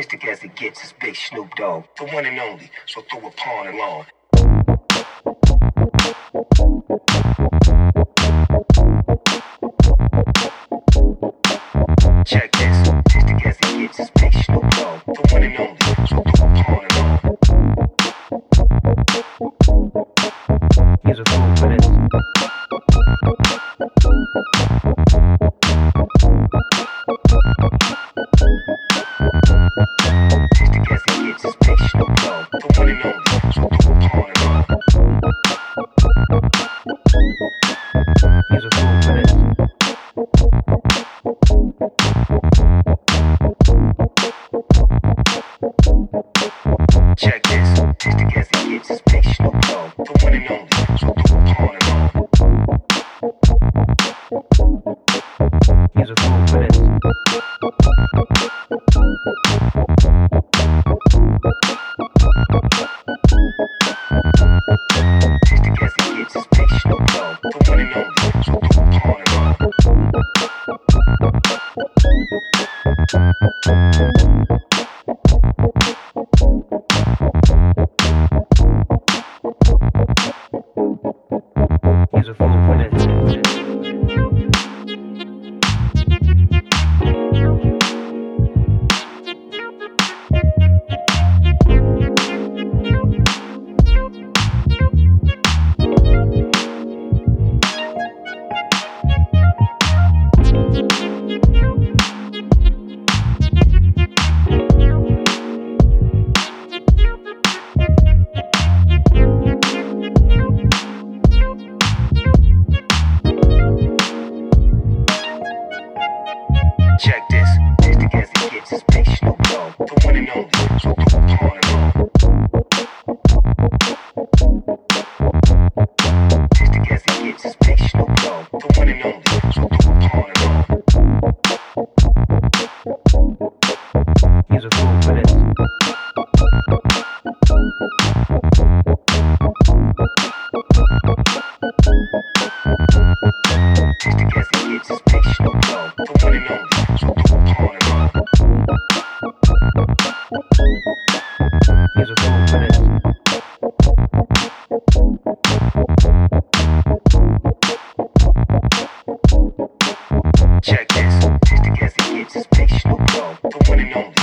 artistic as it gets is Big Snoop Dogg, the one and only, so throw a pawn and lawn. Check this, artistic as it gets is Big Snoop Dogg, the one and only, so throw a pawn and lawn. Here's a fool for this. Artistic as it gets is Big Snoop Dogg, the one and only, so throw a pawn and lawn. Here's a fool for this. Check this, artistic as it gets is Big Snoop Dogg, the one and only, so throw a pawn and lawn. Here's a fool for this. Artistic as it gets is Big Snoop Dogg, the one and only, so throw a pawn and lawn. Here's a fool for this. Check this, artistic as it gets is Big Snoop Dogg, the one and only, so throw a pawn and lawn. Artistic as it gets is Big Snoop Dogg, the one and only, so throw a pawn and lawn. Here's a fool for this. Artistic as it gets is Big Snoop Dogg, the one and only, so throw a pawn and lawn. Here's a fool for this. Check this, artistic as it gets is Big Snoop Dogg, the one and only.